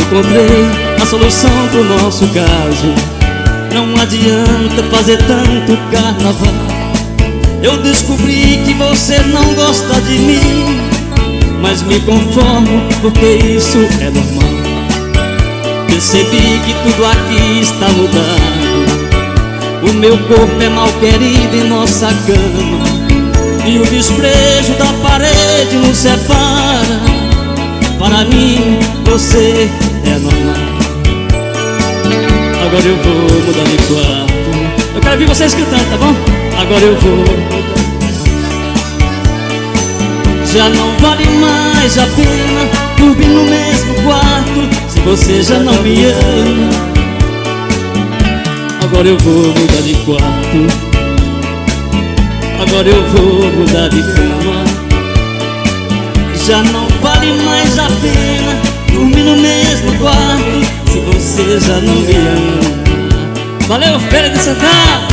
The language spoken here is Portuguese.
encontrei a solução pro nosso caso. Não adianta fazer tanto carnaval. Eu descobri que você não gosta de mim, mas me conformo porque isso é normal. Percebi que tudo aqui está mudado. O meu corpo é mal querido em nossa cama, e o desprezo da parede nos separa. Para mim você é normal. Agora eu vou mudar de quarto. Eu quero ouvir vocês cantando, tá bom? Agora eu vou. Já não vale mais a pena dormir no mesmo quarto se você já não me ama. Agora eu vou mudar de quarto. Agora eu vou mudar de cama. Já não vale mais a pena dormir no mesmo quarto se você já não me ama. Valeu, Feira de Santana!